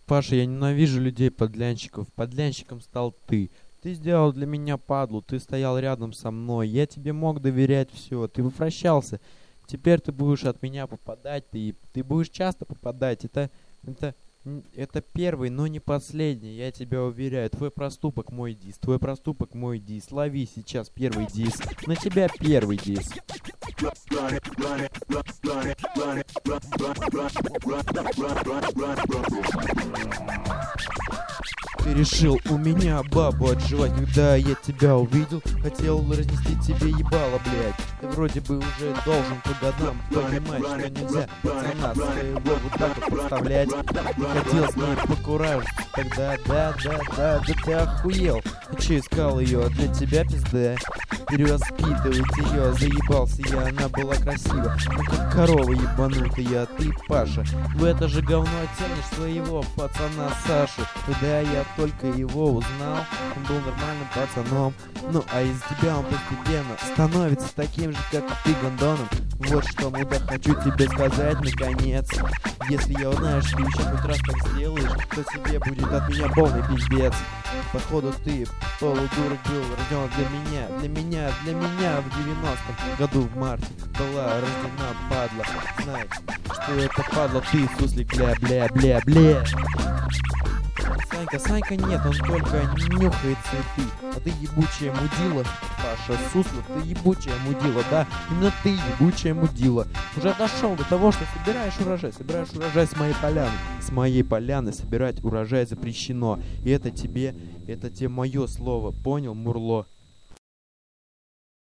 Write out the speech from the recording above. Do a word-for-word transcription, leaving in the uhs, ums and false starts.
Паша, я ненавижу людей-подлянщиков. Подлянщиком стал ты. Ты сделал для меня падлу, ты стоял рядом со мной. Я тебе мог доверять все. Ты возвращался. Теперь ты будешь от меня попадать. Ты, ты будешь часто попадать. Это, это, это первый, но не последний. Я тебя уверяю. Твой проступок мой дис. Твой проступок мой дис. Лови сейчас первый дис. На тебя первый дис. Ты решил у меня бабу отживать, когда я тебя увидел, хотел разнести тебе ебало, блядь. Ты вроде бы уже должен по годам понимать, что нельзя пацана своего вот так вот подставлять. Не хотел с ней покуражиться, тогда да, да, да, да ты охуел. Ты че искал ее, для тебя пизда. Перевоспитывать ее, заебался я, она была красива, ну как корова ебанутая, а ты, Паша, в это же говно оценишь своего пацана Сашу. Да, я только его узнал, он был нормальным пацаном. Ну, а из тебя он постепенно становится таким же, как и ты, гондоном. Вот что, мудак, хочу тебе сказать, наконец. Если я узнаю, что ты еще хоть раз так сделаешь, то тебе будет от меня полный пиздец. Походу ты, полудурок, был рожден для меня, для меня, для меня в девяностом году в марте была рождена падла. Знай, что это падла ты, суслик, бля-бля-бля-бля. Санька, Санька нет, он только нюхает цветы. А ты ебучая мудила, Паша Суслов, ты ебучая мудила, да, именно ты ебучая мудила. Уже дошел до того, что собираешь урожай, собираешь урожай с моей поляны. С моей поляны собирать урожай запрещено. И это тебе, это тебе мое слово, понял, Мурло?